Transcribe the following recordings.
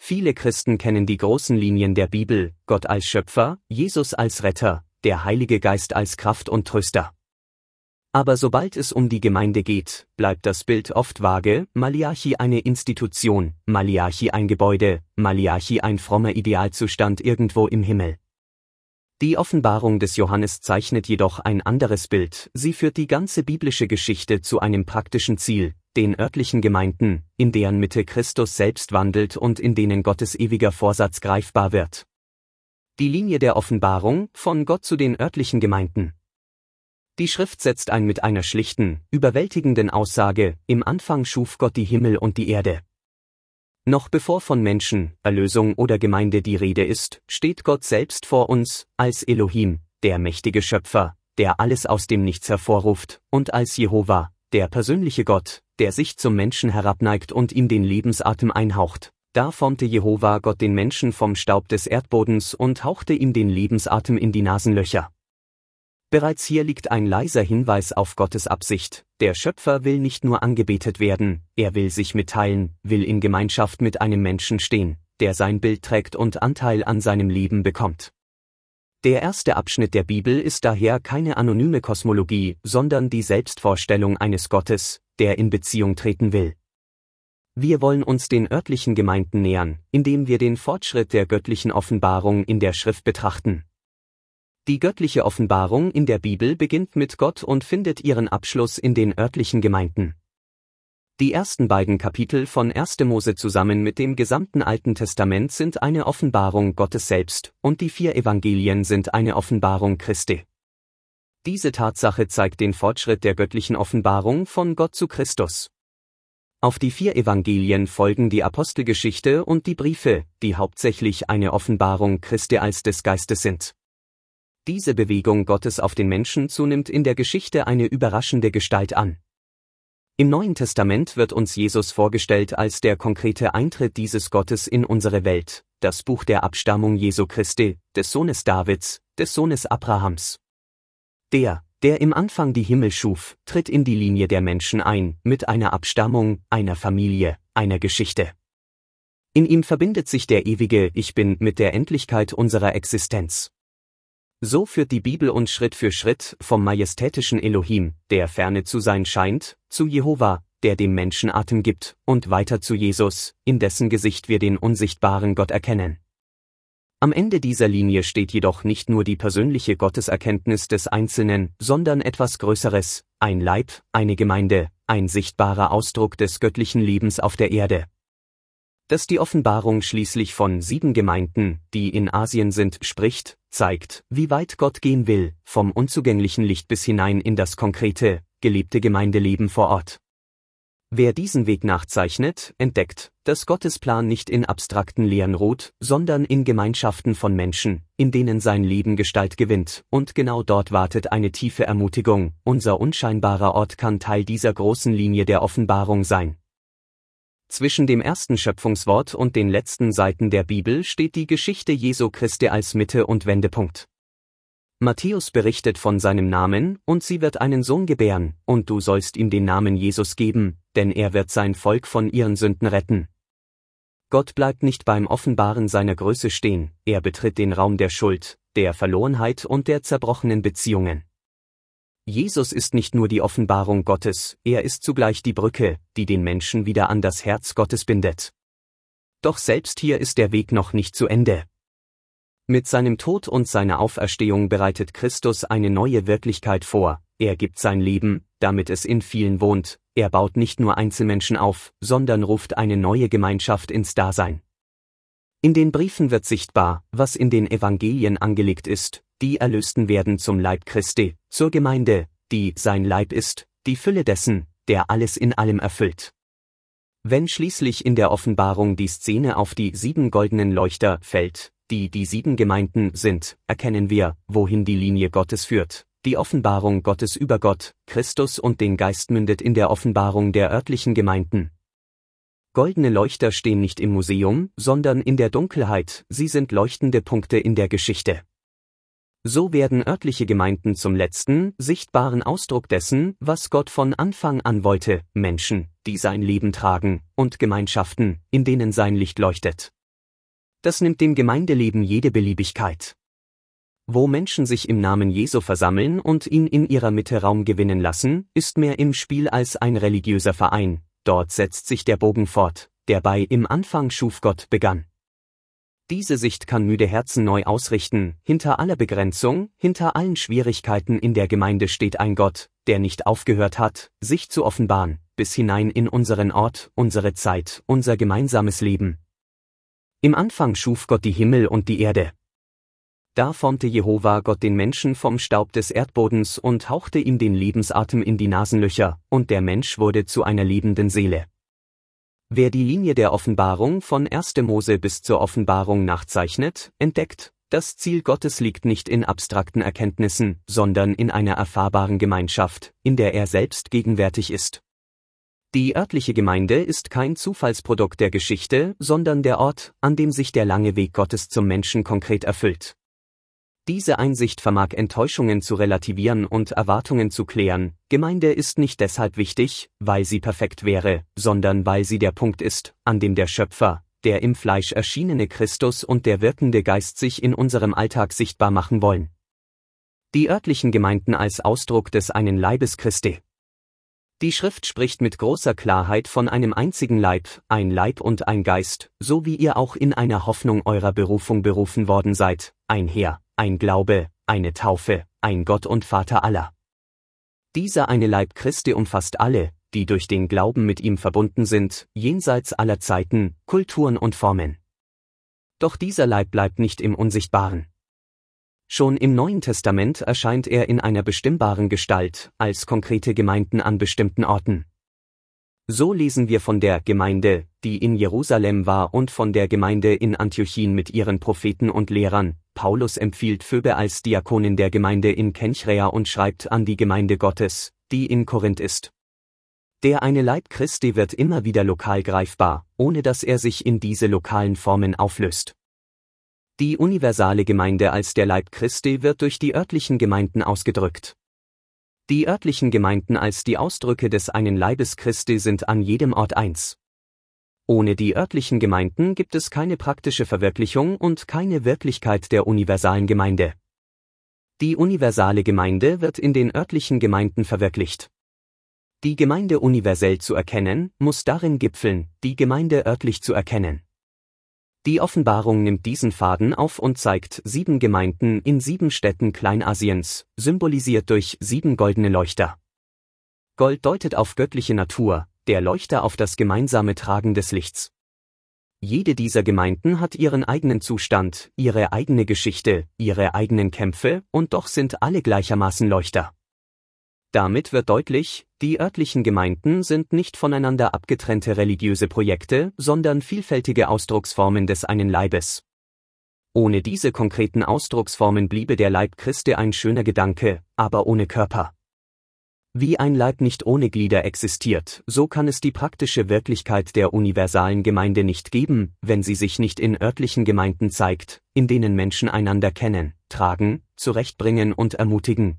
Viele Christen kennen die großen Linien der Bibel, Gott als Schöpfer, Jesus als Retter, der Heilige Geist als Kraft und Tröster. Aber sobald es um die Gemeinde geht, bleibt das Bild oft vage, Maliachi eine Institution, Maliachi ein Gebäude, Maliachi ein frommer Idealzustand irgendwo im Himmel. Die Offenbarung des Johannes zeichnet jedoch ein anderes Bild, sie führt die ganze biblische Geschichte zu einem praktischen Ziel, den örtlichen Gemeinden, in deren Mitte Christus selbst wandelt und in denen Gottes ewiger Vorsatz greifbar wird. Die Linie der Offenbarung, von Gott zu den örtlichen Gemeinden. Die Schrift setzt ein mit einer schlichten, überwältigenden Aussage: Im Anfang schuf Gott die Himmel und die Erde. Noch bevor von Menschen, Erlösung oder Gemeinde die Rede ist, steht Gott selbst vor uns, als Elohim, der mächtige Schöpfer, der alles aus dem Nichts hervorruft, und als Jehova, der persönliche Gott, der sich zum Menschen herabneigt und ihm den Lebensatem einhaucht. Da formte Jehova Gott den Menschen vom Staub des Erdbodens und hauchte ihm den Lebensatem in die Nasenlöcher. Bereits hier liegt ein leiser Hinweis auf Gottes Absicht: Der Schöpfer will nicht nur angebetet werden, er will sich mitteilen, will in Gemeinschaft mit einem Menschen stehen, der sein Bild trägt und Anteil an seinem Leben bekommt. Der erste Abschnitt der Bibel ist daher keine anonyme Kosmologie, sondern die Selbstvorstellung eines Gottes, der in Beziehung treten will. Wir wollen uns den örtlichen Gemeinden nähern, indem wir den Fortschritt der göttlichen Offenbarung in der Schrift betrachten. Die göttliche Offenbarung in der Bibel beginnt mit Gott und findet ihren Abschluss in den örtlichen Gemeinden. Die ersten beiden Kapitel von 1. Mose zusammen mit dem gesamten Alten Testament sind eine Offenbarung Gottes selbst, und die 4 Evangelien sind eine Offenbarung Christi. Diese Tatsache zeigt den Fortschritt der göttlichen Offenbarung von Gott zu Christus. Auf die 4 Evangelien folgen die Apostelgeschichte und die Briefe, die hauptsächlich eine Offenbarung Christi als des Geistes sind. Diese Bewegung Gottes auf den Menschen zu nimmt in der Geschichte eine überraschende Gestalt an. Im Neuen Testament wird uns Jesus vorgestellt als der konkrete Eintritt dieses Gottes in unsere Welt, das Buch der Abstammung Jesu Christi, des Sohnes Davids, des Sohnes Abrahams. Der im Anfang die Himmel schuf, tritt in die Linie der Menschen ein, mit einer Abstammung, einer Familie, einer Geschichte. In ihm verbindet sich der ewige Ich Bin mit der Endlichkeit unserer Existenz. So führt die Bibel uns Schritt für Schritt vom majestätischen Elohim, der ferne zu sein scheint, zu Jehova, der dem Menschen Atem gibt, und weiter zu Jesus, in dessen Gesicht wir den unsichtbaren Gott erkennen. Am Ende dieser Linie steht jedoch nicht nur die persönliche Gotteserkenntnis des Einzelnen, sondern etwas Größeres, ein Leib, eine Gemeinde, ein sichtbarer Ausdruck des göttlichen Lebens auf der Erde. Dass die Offenbarung schließlich von 7 Gemeinden, die in Asien sind, spricht, zeigt, wie weit Gott gehen will, vom unzugänglichen Licht bis hinein in das konkrete, gelebte Gemeindeleben vor Ort. Wer diesen Weg nachzeichnet, entdeckt, dass Gottes Plan nicht in abstrakten Lehren ruht, sondern in Gemeinschaften von Menschen, in denen sein Leben Gestalt gewinnt, und genau dort wartet eine tiefe Ermutigung: Unser unscheinbarer Ort kann Teil dieser großen Linie der Offenbarung sein. Zwischen dem ersten Schöpfungswort und den letzten Seiten der Bibel steht die Geschichte Jesu Christi als Mitte und Wendepunkt. Matthäus berichtet von seinem Namen: Und sie wird einen Sohn gebären, und du sollst ihm den Namen Jesus geben, denn er wird sein Volk von ihren Sünden retten. Gott bleibt nicht beim Offenbaren seiner Größe stehen, er betritt den Raum der Schuld, der Verlorenheit und der zerbrochenen Beziehungen. Jesus ist nicht nur die Offenbarung Gottes, er ist zugleich die Brücke, die den Menschen wieder an das Herz Gottes bindet. Doch selbst hier ist der Weg noch nicht zu Ende. Mit seinem Tod und seiner Auferstehung bereitet Christus eine neue Wirklichkeit vor, er gibt sein Leben, damit es in vielen wohnt, er baut nicht nur Einzelmenschen auf, sondern ruft eine neue Gemeinschaft ins Dasein. In den Briefen wird sichtbar, was in den Evangelien angelegt ist: Die Erlösten werden zum Leib Christi, zur Gemeinde, die sein Leib ist, die Fülle dessen, der alles in allem erfüllt. Wenn schließlich in der Offenbarung die Szene auf die 7 goldenen Leuchter fällt, die 7 Gemeinden sind, erkennen wir, wohin die Linie Gottes führt. Die Offenbarung Gottes über Gott, Christus und den Geist mündet in der Offenbarung der örtlichen Gemeinden. Goldene Leuchter stehen nicht im Museum, sondern in der Dunkelheit, sie sind leuchtende Punkte in der Geschichte. So werden örtliche Gemeinden zum letzten, sichtbaren Ausdruck dessen, was Gott von Anfang an wollte: Menschen, die sein Leben tragen, und Gemeinschaften, in denen sein Licht leuchtet. Das nimmt dem Gemeindeleben jede Beliebigkeit. Wo Menschen sich im Namen Jesu versammeln und ihn in ihrer Mitte Raum gewinnen lassen, ist mehr im Spiel als ein religiöser Verein. Dort setzt sich der Bogen fort, der bei „Im Anfang schuf Gott" begann. Diese Sicht kann müde Herzen neu ausrichten. Hinter aller Begrenzung, hinter allen Schwierigkeiten in der Gemeinde steht ein Gott, der nicht aufgehört hat, sich zu offenbaren, bis hinein in unseren Ort, unsere Zeit, unser gemeinsames Leben. Im Anfang schuf Gott die Himmel und die Erde. Da formte Jehova Gott den Menschen vom Staub des Erdbodens und hauchte ihm den Lebensatem in die Nasenlöcher, und der Mensch wurde zu einer lebenden Seele. Wer die Linie der Offenbarung von 1. Mose bis zur Offenbarung nachzeichnet, entdeckt, das Ziel Gottes liegt nicht in abstrakten Erkenntnissen, sondern in einer erfahrbaren Gemeinschaft, in der er selbst gegenwärtig ist. Die örtliche Gemeinde ist kein Zufallsprodukt der Geschichte, sondern der Ort, an dem sich der lange Weg Gottes zum Menschen konkret erfüllt. Diese Einsicht vermag Enttäuschungen zu relativieren und Erwartungen zu klären. Gemeinde ist nicht deshalb wichtig, weil sie perfekt wäre, sondern weil sie der Punkt ist, an dem der Schöpfer, der im Fleisch erschienene Christus und der wirkende Geist sich in unserem Alltag sichtbar machen wollen. Die örtlichen Gemeinden als Ausdruck des einen Leibes Christi. Die Schrift spricht mit großer Klarheit von einem einzigen Leib, ein Leib und ein Geist, so wie ihr auch in einer Hoffnung eurer Berufung berufen worden seid, ein Herr, ein Glaube, eine Taufe, ein Gott und Vater aller. Dieser eine Leib Christi umfasst alle, die durch den Glauben mit ihm verbunden sind, jenseits aller Zeiten, Kulturen und Formen. Doch dieser Leib bleibt nicht im Unsichtbaren. Schon im Neuen Testament erscheint er in einer bestimmbaren Gestalt, als konkrete Gemeinden an bestimmten Orten. So lesen wir von der Gemeinde, die in Jerusalem war, und von der Gemeinde in Antiochien mit ihren Propheten und Lehrern. Paulus empfiehlt Phoebe als Diakonin der Gemeinde in Kenchrea und schreibt an die Gemeinde Gottes, die in Korinth ist. Der eine Leib Christi wird immer wieder lokal greifbar, ohne dass er sich in diese lokalen Formen auflöst. Die universale Gemeinde als der Leib Christi wird durch die örtlichen Gemeinden ausgedrückt. Die örtlichen Gemeinden als die Ausdrücke des einen Leibes Christi sind an jedem Ort eins. Ohne die örtlichen Gemeinden gibt es keine praktische Verwirklichung und keine Wirklichkeit der universalen Gemeinde. Die universale Gemeinde wird in den örtlichen Gemeinden verwirklicht. Die Gemeinde universell zu erkennen, muss darin gipfeln, die Gemeinde örtlich zu erkennen. Die Offenbarung nimmt diesen Faden auf und zeigt 7 Gemeinden in 7 Städten Kleinasiens, symbolisiert durch 7 goldene Leuchter. Gold deutet auf göttliche Natur, der Leuchter auf das gemeinsame Tragen des Lichts. Jede dieser Gemeinden hat ihren eigenen Zustand, ihre eigene Geschichte, ihre eigenen Kämpfe, und doch sind alle gleichermaßen Leuchter. Damit wird deutlich, die örtlichen Gemeinden sind nicht voneinander abgetrennte religiöse Projekte, sondern vielfältige Ausdrucksformen des einen Leibes. Ohne diese konkreten Ausdrucksformen bliebe der Leib Christi ein schöner Gedanke, aber ohne Körper. Wie ein Leib nicht ohne Glieder existiert, so kann es die praktische Wirklichkeit der universalen Gemeinde nicht geben, wenn sie sich nicht in örtlichen Gemeinden zeigt, in denen Menschen einander kennen, tragen, zurechtbringen und ermutigen.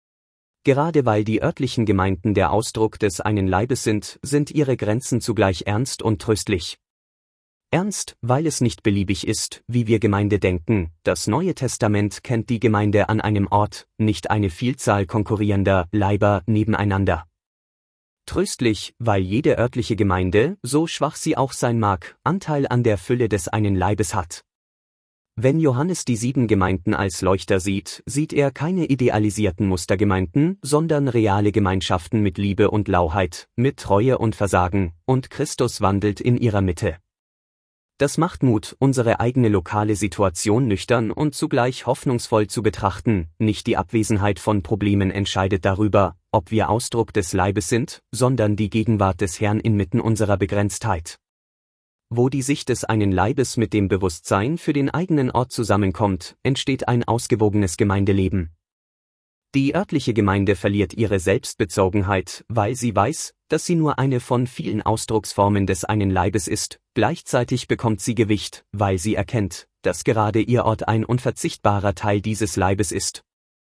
Gerade weil die örtlichen Gemeinden der Ausdruck des einen Leibes sind, sind ihre Grenzen zugleich ernst und tröstlich. Ernst, weil es nicht beliebig ist, wie wir Gemeinde denken. Das Neue Testament kennt die Gemeinde an einem Ort, nicht eine Vielzahl konkurrierender Leiber nebeneinander. Tröstlich, weil jede örtliche Gemeinde, so schwach sie auch sein mag, Anteil an der Fülle des einen Leibes hat. Wenn Johannes die 7 Gemeinden als Leuchter sieht, sieht er keine idealisierten Mustergemeinden, sondern reale Gemeinschaften mit Liebe und Lauheit, mit Treue und Versagen, und Christus wandelt in ihrer Mitte. Das macht Mut, unsere eigene lokale Situation nüchtern und zugleich hoffnungsvoll zu betrachten. Nicht die Abwesenheit von Problemen entscheidet darüber, ob wir Ausdruck des Leibes sind, sondern die Gegenwart des Herrn inmitten unserer Begrenztheit. Wo die Sicht des einen Leibes mit dem Bewusstsein für den eigenen Ort zusammenkommt, entsteht ein ausgewogenes Gemeindeleben. Die örtliche Gemeinde verliert ihre Selbstbezogenheit, weil sie weiß, dass sie nur eine von vielen Ausdrucksformen des einen Leibes ist. Gleichzeitig bekommt sie Gewicht, weil sie erkennt, dass gerade ihr Ort ein unverzichtbarer Teil dieses Leibes ist.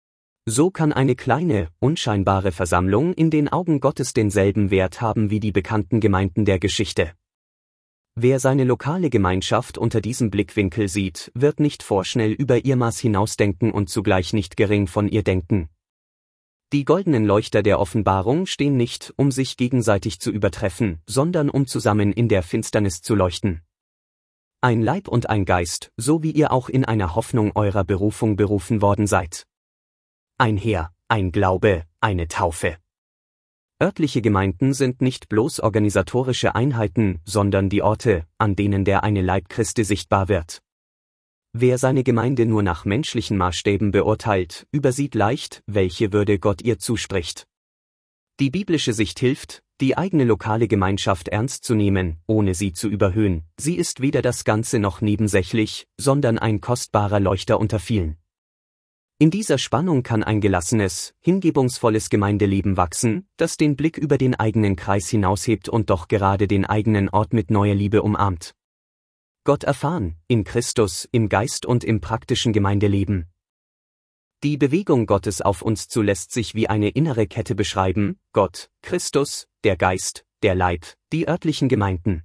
So kann eine kleine, unscheinbare Versammlung in den Augen Gottes denselben Wert haben wie die bekannten Gemeinden der Geschichte. Wer seine lokale Gemeinschaft unter diesem Blickwinkel sieht, wird nicht vorschnell über ihr Maß hinausdenken und zugleich nicht gering von ihr denken. Die goldenen Leuchter der Offenbarung stehen nicht, um sich gegenseitig zu übertreffen, sondern um zusammen in der Finsternis zu leuchten. Ein Leib und ein Geist, so wie ihr auch in einer Hoffnung eurer Berufung berufen worden seid. Ein Heer, ein Glaube, eine Taufe. Örtliche Gemeinden sind nicht bloß organisatorische Einheiten, sondern die Orte, an denen der eine Leib Christi sichtbar wird. Wer seine Gemeinde nur nach menschlichen Maßstäben beurteilt, übersieht leicht, welche Würde Gott ihr zuspricht. Die biblische Sicht hilft, die eigene lokale Gemeinschaft ernst zu nehmen, ohne sie zu überhöhen. Sie ist weder das Ganze noch nebensächlich, sondern ein kostbarer Leuchter unter vielen. In dieser Spannung kann ein gelassenes, hingebungsvolles Gemeindeleben wachsen, das den Blick über den eigenen Kreis hinaushebt und doch gerade den eigenen Ort mit neuer Liebe umarmt. Gott erfahren, in Christus, im Geist und im praktischen Gemeindeleben. Die Bewegung Gottes auf uns zu lässt sich wie eine innere Kette beschreiben: Gott, Christus, der Geist, der Leib, die örtlichen Gemeinden.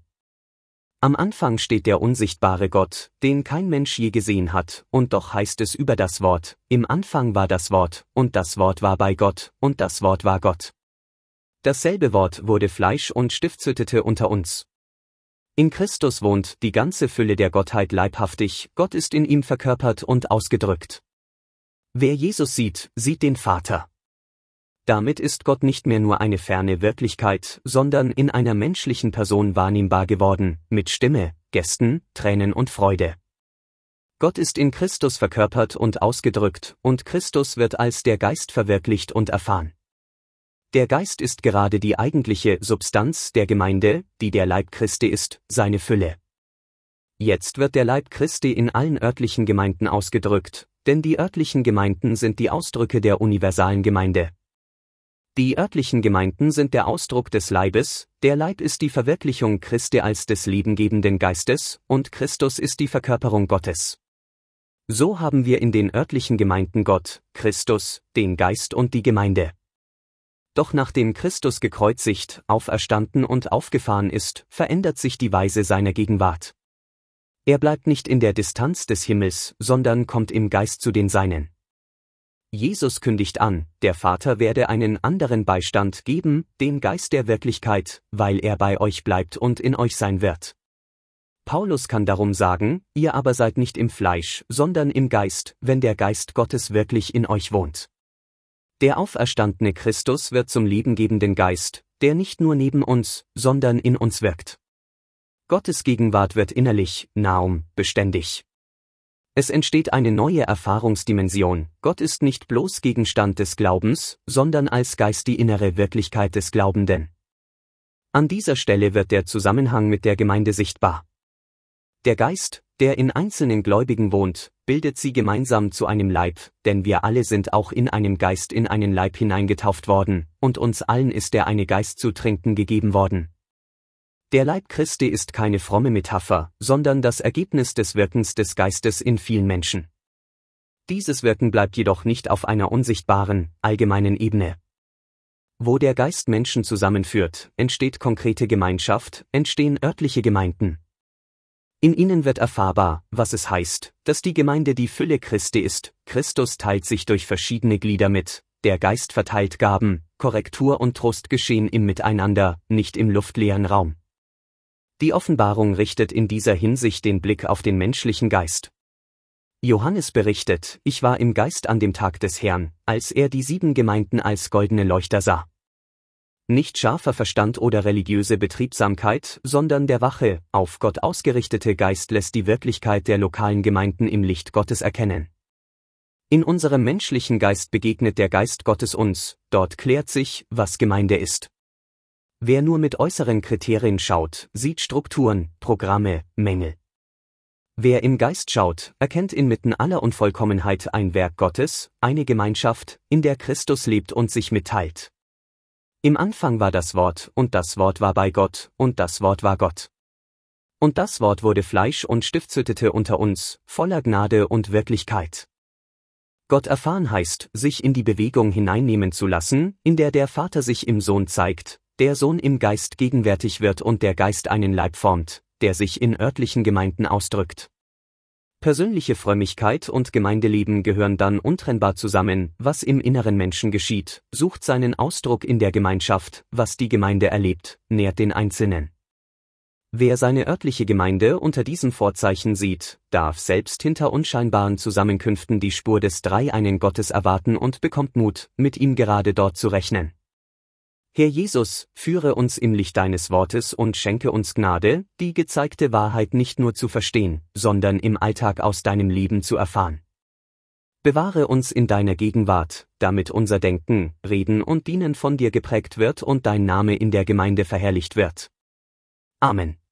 Am Anfang steht der unsichtbare Gott, den kein Mensch je gesehen hat, und doch heißt es über das Wort: Im Anfang war das Wort, und das Wort war bei Gott, und das Wort war Gott. Dasselbe Wort wurde Fleisch und stiftete unter uns. In Christus wohnt die ganze Fülle der Gottheit leibhaftig, Gott ist in ihm verkörpert und ausgedrückt. Wer Jesus sieht, sieht den Vater. Damit ist Gott nicht mehr nur eine ferne Wirklichkeit, sondern in einer menschlichen Person wahrnehmbar geworden, mit Stimme, Gesten, Tränen und Freude. Gott ist in Christus verkörpert und ausgedrückt, und Christus wird als der Geist verwirklicht und erfahren. Der Geist ist gerade die eigentliche Substanz der Gemeinde, die der Leib Christi ist, seine Fülle. Jetzt wird der Leib Christi in allen örtlichen Gemeinden ausgedrückt, denn die örtlichen Gemeinden sind die Ausdrücke der universalen Gemeinde. Die örtlichen Gemeinden sind der Ausdruck des Leibes, der Leib ist die Verwirklichung Christi als des lebengebenden Geistes, und Christus ist die Verkörperung Gottes. So haben wir in den örtlichen Gemeinden Gott, Christus, den Geist und die Gemeinde. Doch nachdem Christus gekreuzigt, auferstanden und aufgefahren ist, verändert sich die Weise seiner Gegenwart. Er bleibt nicht in der Distanz des Himmels, sondern kommt im Geist zu den Seinen. Jesus kündigt an, der Vater werde einen anderen Beistand geben, den Geist der Wirklichkeit, weil er bei euch bleibt und in euch sein wird. Paulus kann darum sagen: Ihr aber seid nicht im Fleisch, sondern im Geist, wenn der Geist Gottes wirklich in euch wohnt. Der auferstandene Christus wird zum lebengebenden Geist, der nicht nur neben uns, sondern in uns wirkt. Gottes Gegenwart wird innerlich, naum, beständig. Es entsteht eine neue Erfahrungsdimension: Gott ist nicht bloß Gegenstand des Glaubens, sondern als Geist die innere Wirklichkeit des Glaubenden. An dieser Stelle wird der Zusammenhang mit der Gemeinde sichtbar. Der Geist, der in einzelnen Gläubigen wohnt, bildet sie gemeinsam zu einem Leib, denn wir alle sind auch in einem Geist in einen Leib hineingetauft worden, und uns allen ist der eine Geist zu trinken gegeben worden. Der Leib Christi ist keine fromme Metapher, sondern das Ergebnis des Wirkens des Geistes in vielen Menschen. Dieses Wirken bleibt jedoch nicht auf einer unsichtbaren, allgemeinen Ebene. Wo der Geist Menschen zusammenführt, entsteht konkrete Gemeinschaft, entstehen örtliche Gemeinden. In ihnen wird erfahrbar, was es heißt, dass die Gemeinde die Fülle Christi ist. Christus teilt sich durch verschiedene Glieder mit, der Geist verteilt Gaben, Korrektur und Trost geschehen im Miteinander, nicht im luftleeren Raum. Die Offenbarung richtet in dieser Hinsicht den Blick auf den menschlichen Geist. Johannes berichtet: Ich war im Geist an dem Tag des Herrn, als er die 7 Gemeinden als goldene Leuchter sah. Nicht scharfer Verstand oder religiöse Betriebsamkeit, sondern der wache, auf Gott ausgerichtete Geist lässt die Wirklichkeit der lokalen Gemeinden im Licht Gottes erkennen. In unserem menschlichen Geist begegnet der Geist Gottes uns, dort klärt sich, was Gemeinde ist. Wer nur mit äußeren Kriterien schaut, sieht Strukturen, Programme, Mängel. Wer im Geist schaut, erkennt inmitten aller Unvollkommenheit ein Werk Gottes, eine Gemeinschaft, in der Christus lebt und sich mitteilt. Im Anfang war das Wort, und das Wort war bei Gott, und das Wort war Gott. Und das Wort wurde Fleisch und stiftete unter uns, voller Gnade und Wirklichkeit. Gott erfahren heißt, sich in die Bewegung hineinnehmen zu lassen, in der der Vater sich im Sohn zeigt, der Sohn im Geist gegenwärtig wird und der Geist einen Leib formt, der sich in örtlichen Gemeinden ausdrückt. Persönliche Frömmigkeit und Gemeindeleben gehören dann untrennbar zusammen. Was im inneren Menschen geschieht, sucht seinen Ausdruck in der Gemeinschaft. Was die Gemeinde erlebt, nährt den Einzelnen. Wer seine örtliche Gemeinde unter diesen Vorzeichen sieht, darf selbst hinter unscheinbaren Zusammenkünften die Spur des dreieinen Gottes erwarten und bekommt Mut, mit ihm gerade dort zu rechnen. Herr Jesus, führe uns im Licht deines Wortes und schenke uns Gnade, die gezeigte Wahrheit nicht nur zu verstehen, sondern im Alltag aus deinem Leben zu erfahren. Bewahre uns in deiner Gegenwart, damit unser Denken, Reden und Dienen von dir geprägt wird und dein Name in der Gemeinde verherrlicht wird. Amen.